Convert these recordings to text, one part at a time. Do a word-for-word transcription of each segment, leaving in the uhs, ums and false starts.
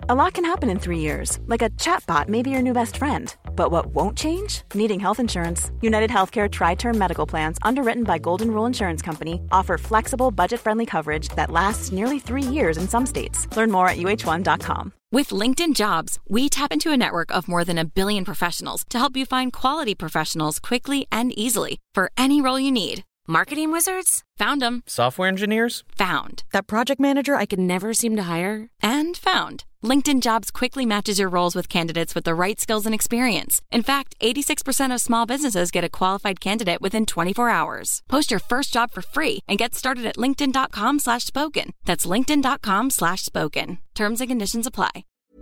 A lot can happen in three years, like a chatbot may be your new best friend. But what won't change? Needing health insurance. United Healthcare Tri-Term Medical Plans, underwritten by Golden Rule Insurance Company, offer flexible, budget-friendly coverage that lasts nearly three years in some states. Learn more at U H one dot com. With LinkedIn Jobs, we tap into a network of more than a billion professionals to help you find quality professionals quickly and easily for any role you need. Marketing wizards? Found them. Software engineers? Found. That project manager I could never seem to hire? And found. LinkedIn Jobs quickly matches your roles with candidates with the right skills and experience. In fact, eighty-six percent of small businesses get a qualified candidate within twenty-four hours. Post your first job for free and get started at linkedin.com slash spoken. That's linkedin.com slash spoken. Terms and conditions apply.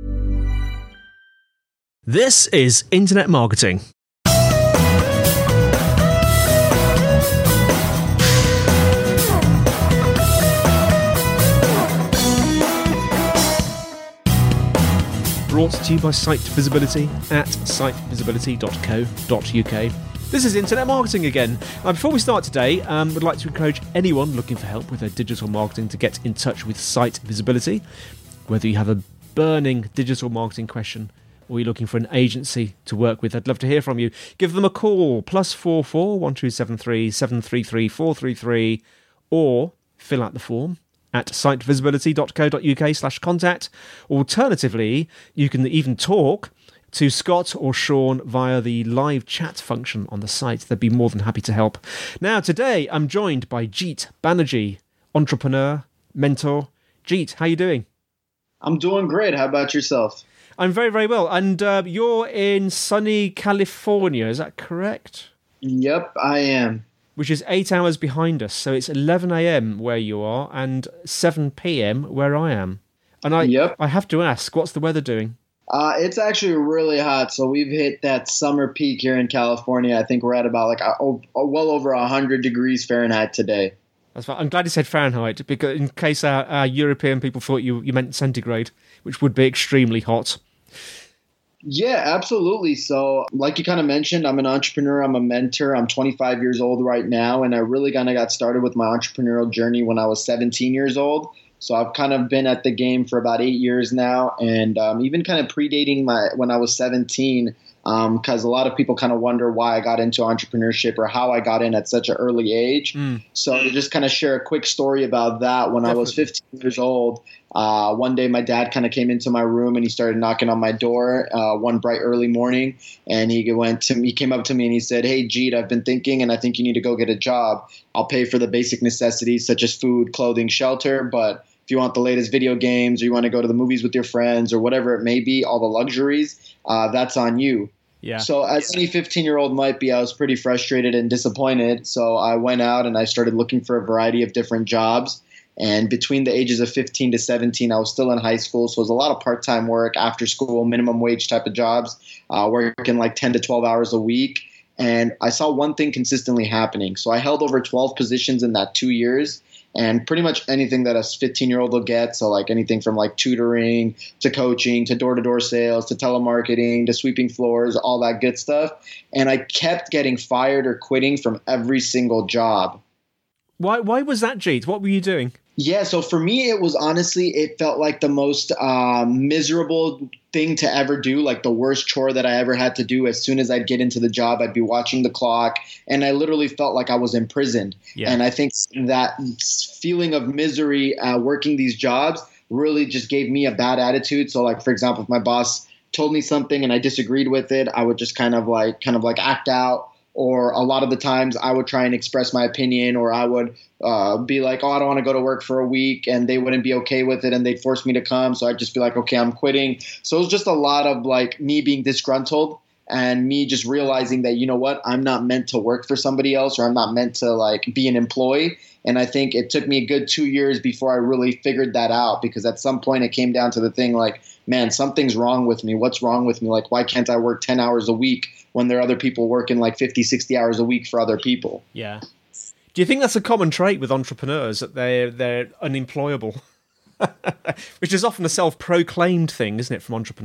This is Internet Marketing. Brought to you by Site Visibility at site visibility dot co dot uk. This is Internet Marketing again. Now, before we start today, I um, would like to encourage anyone looking for help with their digital marketing to get in touch with Site Visibility. Whether you have a burning digital marketing question or you're looking for an agency to work with, I'd love to hear from you. Give them a call, plus four four one two seven three seven three three four three three, or fill out the form at site visibility dot co dot uk slash contact. Alternatively, you can even talk to Scott or Sean via the live chat function on the site. They'd be more than happy to help. Now, today, I'm joined by Jeet Banerjee, entrepreneur, mentor. Jeet, how are you doing? I'm doing great. How about yourself? I'm very, very well. And uh, you're in sunny California, is that correct? Yep, I am. Which is eight hours behind us. So it's eleven a.m. where you are and seven p.m. where I am. And I yep. I have to ask, what's the weather doing? Uh, it's actually really hot. So we've hit that summer peak here in California. I think we're at about like a, a, well over one hundred degrees Fahrenheit today. That's fine. I'm glad you said Fahrenheit, because in case our, our European people thought you, you meant centigrade, which would be extremely hot. Yeah, absolutely. So like you kind of mentioned, I'm an entrepreneur. I'm a mentor. I'm twenty-five years old right now. And I really kind of got started with my entrepreneurial journey when I was seventeen years old. So I've kind of been at the game for about eight years now. And um, even kind of predating my when I was seventeen, because um, a lot of people kind of wonder why I got into entrepreneurship or how I got in at such an early age. Mm. So to just kind of share a quick story about that, when Definitely. I was fifteen years old, Uh, one day my dad kind of came into my room and he started knocking on my door uh, one bright early morning, and he went to me, he came up to me and he said, "Hey, Jeet, I've been thinking and I think you need to go get a job. I'll pay for the basic necessities such as food, clothing, shelter, but if you want the latest video games or you want to go to the movies with your friends or whatever it may be, all the luxuries, uh, that's on you." Yeah. So as any fifteen-year-old might be, I was pretty frustrated and disappointed. So I went out and I started looking for a variety of different jobs. And between the ages of fifteen to seventeen, I was still in high school. So it was a lot of part-time work, after school, minimum wage type of jobs, uh, working like ten to twelve hours a week. And I saw one thing consistently happening. So I held over twelve positions in that two years. And pretty much anything that a fifteen-year-old will get, so like anything from like tutoring to coaching to door-to-door sales to telemarketing to sweeping floors, all that good stuff. And I kept getting fired or quitting from every single job. Why Why was that, Jeet? What were you doing? Yeah, so for me, it was honestly, it felt like the most uh, miserable thing to ever do, like the worst chore that I ever had to do. As soon as I'd get into the job, I'd be watching the clock, and I literally felt like I was imprisoned. Yeah. And I think that feeling of misery uh, working these jobs really just gave me a bad attitude. So like, for example, if my boss told me something and I disagreed with it, I would just kind of like, kind of like act out. Or a lot of the times I would try and express my opinion, or I would uh, be like, oh, I don't want to go to work for a week, and they wouldn't be okay with it and they'd force me to come. So I'd just be like, okay, I'm quitting. So it was just a lot of like me being disgruntled and me just realizing that, you know what, I'm not meant to work for somebody else, or I'm not meant to like be an employee. And I think it took me a good two years before I really figured that out, because at some point it came down to the thing like, man, something's wrong with me. What's wrong with me? Like, why can't I work ten hours a week when there are other people working like fifty, sixty hours a week for other people? Yeah. Do you think that's a common trait with entrepreneurs, that they're, they're unemployable? Which is often a self-proclaimed thing, isn't it, from entrepreneurs?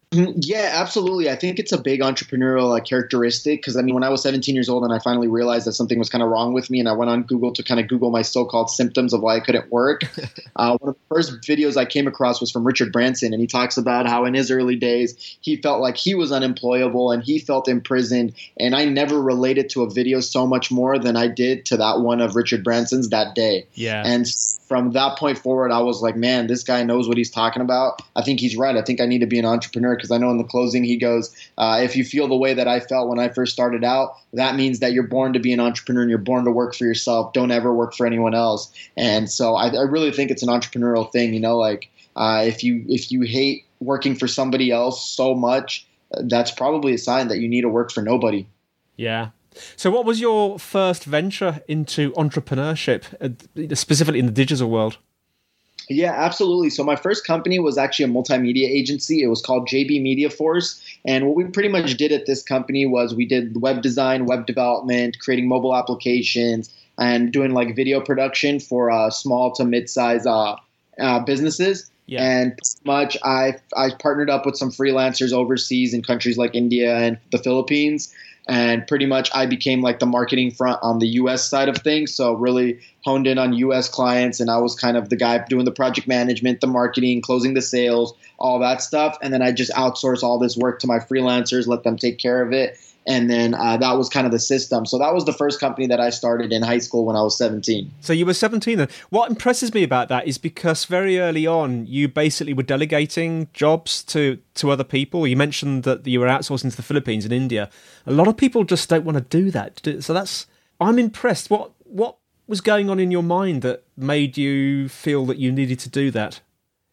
Yeah, absolutely. I think it's a big entrepreneurial uh, characteristic because, I mean, when I was seventeen years old and I finally realized that something was kind of wrong with me and I went on Google to kind of Google my so-called symptoms of why I couldn't work, uh, one of the first videos I came across was from Richard Branson, and he talks about how in his early days he felt like he was unemployable and he felt imprisoned, and I never related to a video so much more than I did to that one of Richard Branson's that day. Yeah. And from that point forward, I was like, man, this guy knows what he's talking about. I think he's right. I think I need to be an entrepreneur because I know in the closing he goes, uh, if you feel the way that I felt when I first started out, that means that you're born to be an entrepreneur and you're born to work for yourself. Don't ever work for anyone else. And so I, I really think it's an entrepreneurial thing. You know, like uh, if you if you hate working for somebody else so much, uh, that's probably a sign that you need to work for nobody. Yeah. So what was your first venture into entrepreneurship, uh, specifically in the digital world? Yeah, absolutely. So my first company was actually a multimedia agency. It was called J B Media Force. And what we pretty much did at this company was we did web design, web development, creating mobile applications, and doing like video production for uh, small to mid-size uh, uh, businesses. Yeah. And pretty much I I partnered up with some freelancers overseas in countries like India and the Philippines. And pretty much I became like the marketing front on the U S side of things. So really honed in on U S clients. And I was kind of the guy doing the project management, the marketing, closing the sales, all that stuff. And then I just outsource all this work to my freelancers, let them take care of it. And then uh, that was kind of the system. So that was the first company that I started in high school when I was seventeen. So you were seventeen then. What impresses me about that is because very early on, you basically were delegating jobs to, to other people. You mentioned that you were outsourcing to the Philippines and India. A lot of people just don't want to do that. So that's, I'm impressed. What, what was going on in your mind that made you feel that you needed to do that?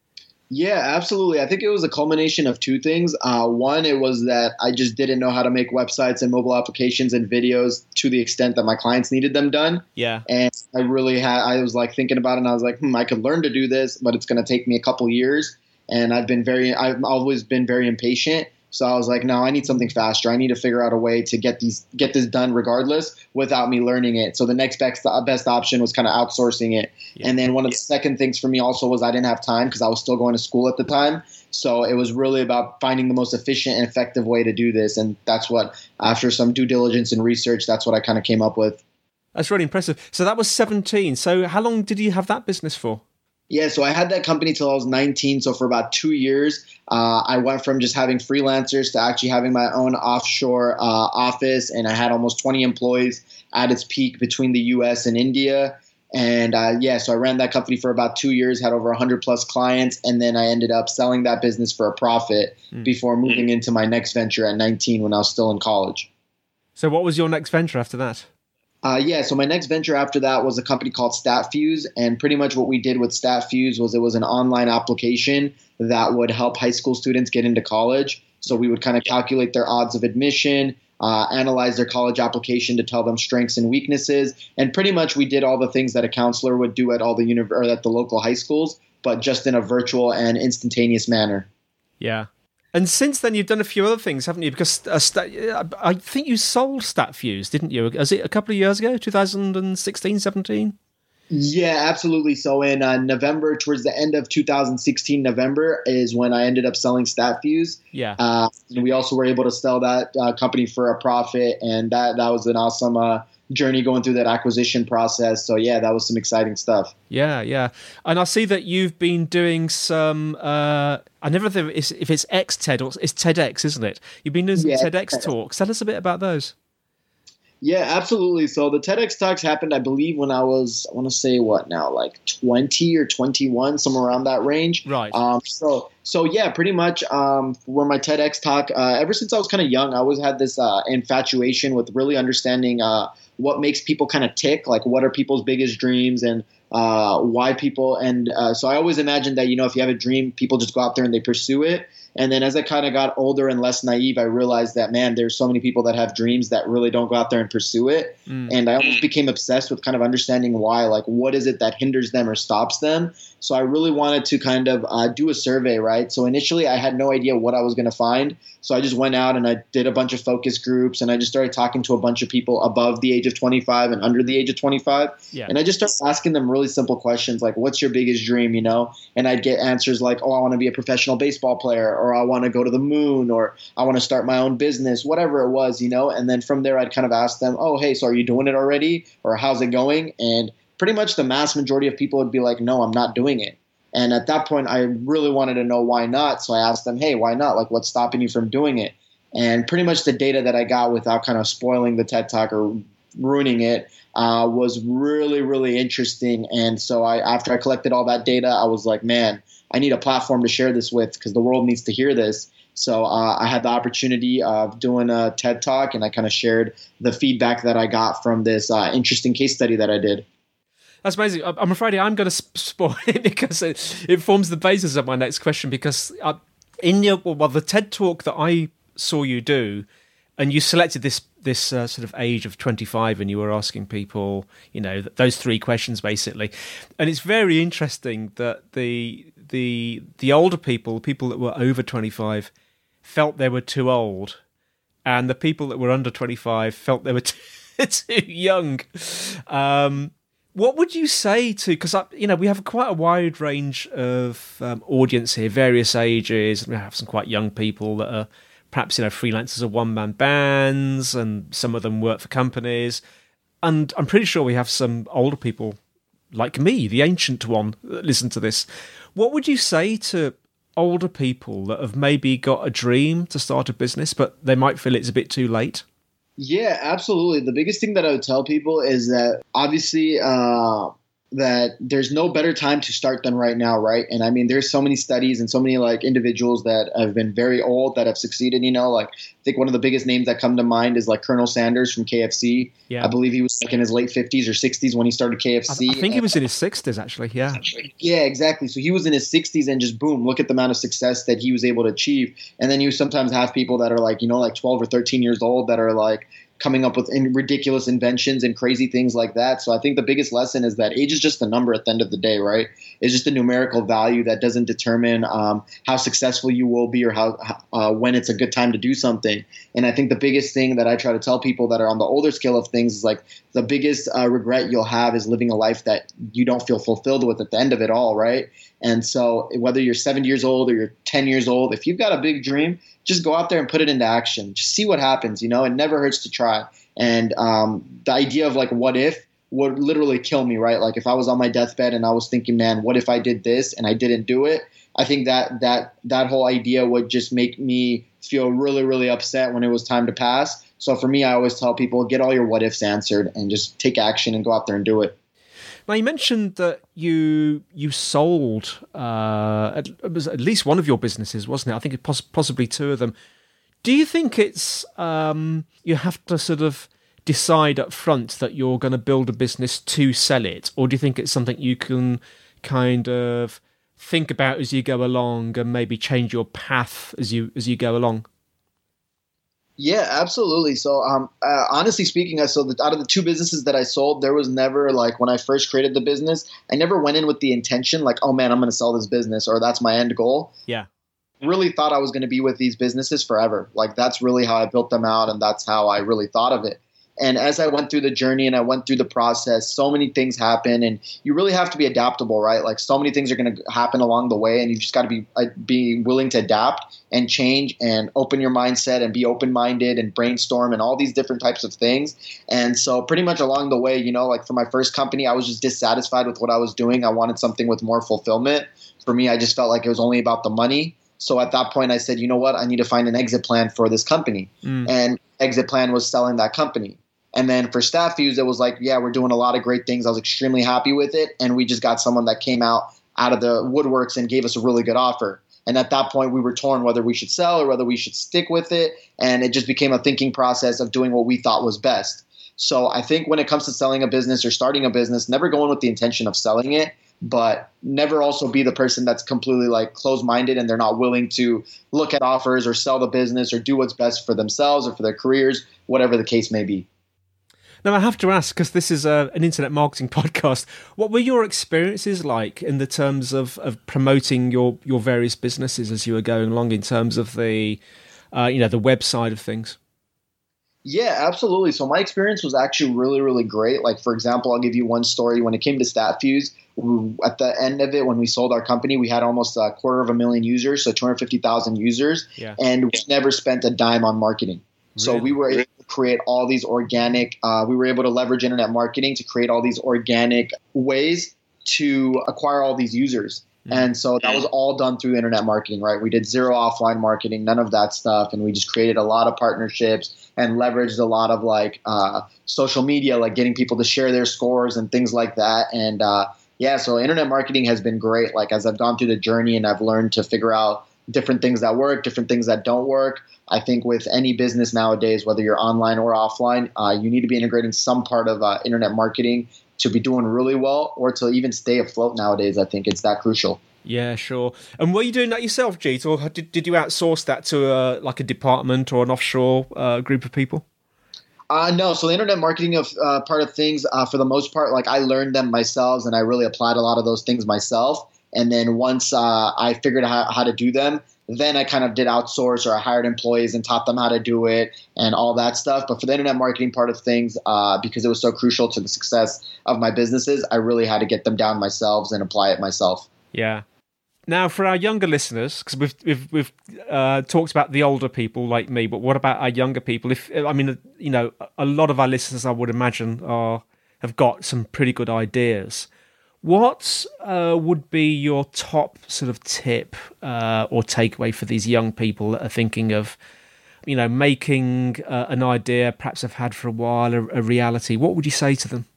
Yeah, absolutely. I think it was a culmination of two things. Uh, one, it was that I just didn't know how to make websites and mobile applications and videos to the extent that my clients needed them done. Yeah. And I really had, I was like thinking about it and I was like, hmm, I could learn to do this, but it's going to take me a couple years. And I've been very, I've always been very impatient. So I was like, no, I need something faster. I need to figure out a way to get these, get this done regardless without me learning it. So the next best, best option was kind of outsourcing it. Yeah. And then one of the second things for me also was I didn't have time because I was still going to school at the time. So it was really about finding the most efficient and effective way to do this. And that's what, after some due diligence and research, that's what I kind of came up with. That's really impressive. So that was seventeen. So how long did you have that business for? Yeah, so I had that company till I was nineteen. So for about two years, uh, I went from just having freelancers to actually having my own offshore uh, office. And I had almost twenty employees at its peak between the U S and India. And uh, yeah, so I ran that company for about two years, had over one hundred plus clients. And then I ended up selling that business for a profit mm. before moving into my next venture at nineteen when I was still in college. So what was your next venture after that? Uh, yeah, so my next venture after that was a company called StatFuse, and pretty much what we did with StatFuse was it was an online application that would help high school students get into college. So we would kind of calculate their odds of admission, uh, analyze their college application to tell them strengths and weaknesses, and pretty much we did all the things that a counselor would do at all the uni- or at the local high schools, but just in a virtual and instantaneous manner. Yeah. And since then, you've done a few other things, haven't you? Because uh, stat- I think you sold StatFuse, didn't you? Was it a couple of years ago, two thousand sixteen, seventeen? Yeah, absolutely. So in uh, November, towards the end of two thousand sixteen, November, is when I ended up selling StatFuse. Yeah. Uh, and we also were able to sell that uh, company for a profit, and that, that was an awesome uh, journey going through that acquisition process. So yeah, that was some exciting stuff. Yeah, yeah. And I see that you've been doing some, uh, I never think if it's X-TED or it's TEDx, isn't it? You've been doing some yeah, TEDx TED. talks. Tell us a bit about those. Yeah, absolutely. So the TEDx talks happened, I believe, when I was, I want to say what now, like twenty or twenty-one, somewhere around that range. Right. Um, so, so yeah, pretty much um, where my TEDx talk, uh, ever since I was kind of young, I always had this uh, infatuation with really understanding uh, what makes people kind of tick, like what are people's biggest dreams and uh, why people. And uh, so I always imagined that, you know, if you have a dream, people just go out there and they pursue it. And then as I kind of got older and less naive, I realized that, man, there's so many people that have dreams that really don't go out there and pursue it. Mm. And I almost became obsessed with kind of understanding why, like, what is it that hinders them or stops them? So I really wanted to kind of uh, do a survey, right? So initially I had no idea what I was going to find. So I just went out and I did a bunch of focus groups and I just started talking to a bunch of people above the age of twenty-five and under the age of twenty-five. Yeah. And I just started asking them really simple questions like, what's your biggest dream, you know? And I'd get answers like, oh, I want to be a professional baseball player, or or I want to go to the moon, or I want to start my own business, whatever it was, you know. And then from there, I'd kind of ask them, oh, hey, so are you doing it already? Or how's it going? And pretty much the mass majority of people would be like, no, I'm not doing it. And at that point, I really wanted to know why not. So I asked them, hey, why not? Like, what's stopping you from doing it? And pretty much the data that I got, without kind of spoiling the TED Talk or ruining it, uh, was really, really interesting. And so I, after I collected all that data, I was like, man, I need a platform to share this with, because the world needs to hear this. So uh, I had the opportunity of doing a TED Talk, and I kind of shared the feedback that I got from this uh, interesting case study that I did. That's amazing. I'm afraid I'm going to spoil it because it, it forms the basis of my next question. Because I, in your well, the TED Talk that I saw you do, and you selected this this uh, sort of age of twenty-five, and you were asking people, you know, those three questions basically, and it's very interesting that the the the older people, people that were over twenty-five, felt they were too old, and the people that were under twenty-five felt they were too, too young. Um, what would you say to, because you know we have quite a wide range of um, audience here, various ages. We have some quite young people that are perhaps, you know, freelancers or one-man bands, and some of them work for companies. And I'm pretty sure we have some older people like me, the ancient one, that listen to this. What would you say to older people that have maybe got a dream to start a business, but they might feel it's a bit too late? Yeah, absolutely. The biggest thing that I would tell people is that obviously uh, that there's no better time to start than right now, right? And I mean, there's so many studies and so many like individuals that have been very old that have succeeded, you know, like I think one of the biggest names that come to mind is like Colonel Sanders from K F C. Yeah. I believe he was like in his late fifties or sixties when he started K F C. I, I think he was in his sixties actually, yeah. Yeah, exactly. So he was in his sixties and just boom, look at the amount of success that he was able to achieve. And then you sometimes have people that are like, you know, like twelve or thirteen years old that are like coming up with in ridiculous inventions and crazy things like that. So I think the biggest lesson is that age is just a number at the end of the day, right? It's just a numerical value that doesn't determine um, how successful you will be or how uh, when it's a good time to do something. And I think the biggest thing that I try to tell people that are on the older scale of things is like the biggest uh, regret you'll have is living a life that you don't feel fulfilled with at the end of it all, right? And so whether you're seventy years old or you're ten years old, if you've got a big dream, just go out there and put it into action. Just see what happens, you know? It never hurts to try. And um, the idea of like what if would literally kill me, right? Like if I was on my deathbed and I was thinking, man, what if I did this and I didn't do it? I think that that that whole idea would just make me feel really, really upset when it was time to pass. So for me, I always tell people, get all your what ifs answered and just take action and go out there and do it. Now, you mentioned that you you sold uh, at, it was at least one of your businesses, wasn't it? I think it poss- possibly two of them. Do you think it's um, you have to sort of decide up front that you're going to build a business to sell it, or do you think it's something you can kind of think about as you go along and maybe change your path as you as you go along? Yeah, absolutely. So, um, uh, honestly speaking, I sold the, out of the two businesses that I sold, there was never like when I first created the business, I never went in with the intention like, oh man, I'm going to sell this business or that's my end goal. Yeah. Really thought I was going to be with these businesses forever. Like that's really how I built them out, and that's how I really thought of it. And as I went through the journey and I went through the process, so many things happen, and you really have to be adaptable, right? Like so many things are going to happen along the way, and you just got to be uh, be willing to adapt and change and open your mindset and be open-minded and brainstorm and all these different types of things. And so pretty much along the way, you know, like for my first company, I was just dissatisfied with what I was doing. I wanted something with more fulfillment. For me, I just felt like it was only about the money. So at that point, I said, you know what? I need to find an exit plan for this company. Mm. And exit plan was selling that company. And then for Staff Fuse, it was like, yeah, we're doing a lot of great things. I was extremely happy with it. And we just got someone that came out out of the woodworks and gave us a really good offer. And at that point, we were torn whether we should sell or whether we should stick with it. And it just became a thinking process of doing what we thought was best. So I think when it comes to selling a business or starting a business, never go in with the intention of selling it, but never also be the person that's completely like closed-minded and they're not willing to look at offers or sell the business or do what's best for themselves or for their careers, whatever the case may be. Now, I have to ask, because this is a, an internet marketing podcast, what were your experiences like in the terms of, of promoting your, your various businesses as you were going along in terms of the, uh, you know, the web side of things? Yeah, absolutely. So my experience was actually really, really great. Like, for example, I'll give you one story. When it came to StatFuse, we, at the end of it, when we sold our company, we had almost a quarter of a million users, so two hundred fifty thousand users, yeah. and we never spent a dime on marketing. Really? So we were able to create all these organic uh, – we were able to leverage internet marketing to create all these organic ways to acquire all these users. And so that was all done through internet marketing, right? We did zero offline marketing, none of that stuff. And we just created a lot of partnerships and leveraged a lot of like uh, social media, like getting people to share their scores and things like that. And uh, yeah, so internet marketing has been great. Like as I've gone through the journey and I've learned to figure out different things that work, different things that don't work. I think with any business nowadays, whether you're online or offline, uh, you need to be integrating some part of uh, internet marketing to be doing really well or to even stay afloat nowadays. I think it's that crucial. Yeah, sure. And were you doing that yourself, Jeet, or did, did you outsource that to a, like a department or an offshore uh, group of people? Uh, no, so the internet marketing of uh, part of things, uh, for the most part, like I learned them myself and I really applied a lot of those things myself. And then once uh, I figured out how to do them, then I kind of did outsource or I hired employees and taught them how to do it and all that stuff. But for the internet marketing part of things, uh, because it was so crucial to the success of my businesses, I really had to get them down myself and apply it myself. Yeah. Now, for our younger listeners, because we've we've, we've uh, talked about the older people like me, but what about our younger people? If I mean, you know, a lot of our listeners, I would imagine, are have got some pretty good ideas. What uh, would be your top sort of tip uh, or takeaway for these young people that are thinking of, you know, making uh, an idea perhaps have had for a while a, a reality? What would you say to them?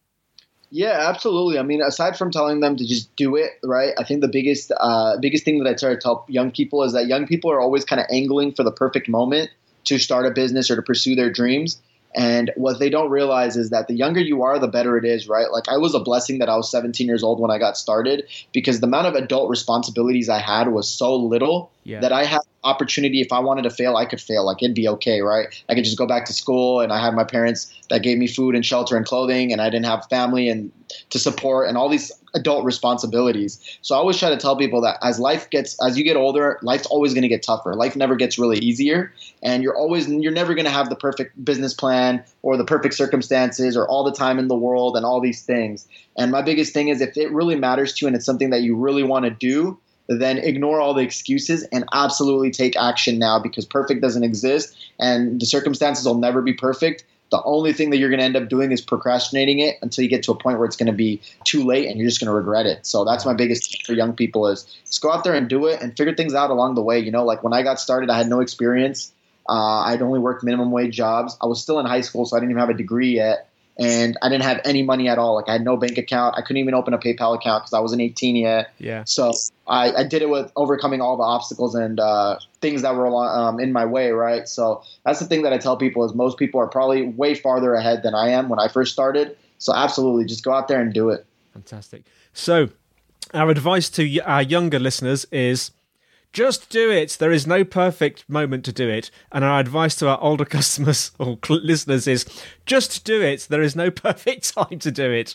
Yeah, absolutely. I mean, aside from telling them to just do it, right? I think the biggest uh, biggest thing that I try to tell young people is that young people are always kind of angling for the perfect moment to start a business or to pursue their dreams. And what they don't realize is that the younger you are, the better it is, right? Like I was a blessing that I was seventeen years old when I got started because the amount of adult responsibilities I had was so little yeah. that I had opportunity. If I wanted to fail, I could fail. Like it'd be okay, right? I could just go back to school and I had my parents that gave me food and shelter and clothing and I didn't have family and to support and all these adult responsibilities. So I always try to tell people that as life gets, as you get older, life's always going to get tougher. Life never gets really easier and you're always, you're never going to have the perfect business plan or the perfect circumstances or all the time in the world and all these things. And my biggest thing is if it really matters to you and it's something that you really want to do, then ignore all the excuses and absolutely take action now because perfect doesn't exist and the circumstances will never be perfect. The only thing that you're going to end up doing is procrastinating it until you get to a point where it's going to be too late and you're just going to regret it. So that's my biggest tip for young people is just go out there and do it and figure things out along the way. You know, like when I got started, I had no experience. Uh, I'd only worked minimum wage jobs. I was still in high school, so I didn't even have a degree yet. And I didn't have any money at all. Like I had no bank account. I couldn't even open a PayPal account because I wasn't eighteen yet. Yeah. So I, I did it with overcoming all the obstacles and uh, things that were um, in my way, right? So that's the thing that I tell people is most people are probably way farther ahead than I am when I first started. So absolutely, just go out there and do it. Fantastic. So our advice to our younger listeners is just do it. There is no perfect moment to do it. And our advice to our older customers or listeners is just do it. There is no perfect time to do it.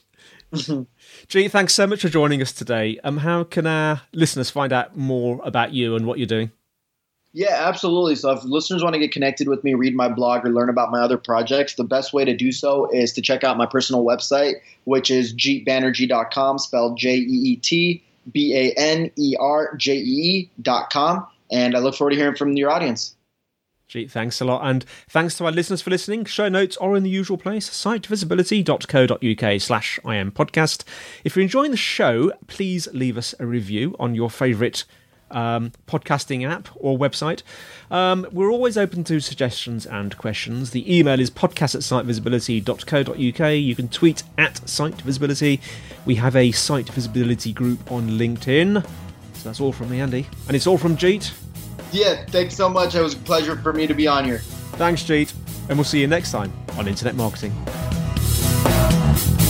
Gee, thanks so much for joining us today. Um, how can our listeners find out more about you and what you're doing? Yeah, absolutely. So if listeners want to get connected with me, read my blog, or learn about my other projects, the best way to do so is to check out my personal website, which is jeet banerjee dot com, spelled J E E T B A N E R J E E dot com. And I look forward to hearing from your audience. Gee, thanks a lot. And thanks to our listeners for listening. Show notes are in the usual place, sitevisibility dot co dot uk slash I am podcast. If you're enjoying the show, please leave us a review on your favourite um, podcasting app or website. Um, we're always open to suggestions and questions. The email is podcast at sitevisibility dot co dot uk. You can tweet at sitevisibility. We have a Site Visibility group on LinkedIn. So that's all from me, Andy. And it's all from Jeet. Yeah, thanks so much. It was a pleasure for me to be on here. Thanks, Jeet. And we'll see you next time on Internet Marketing.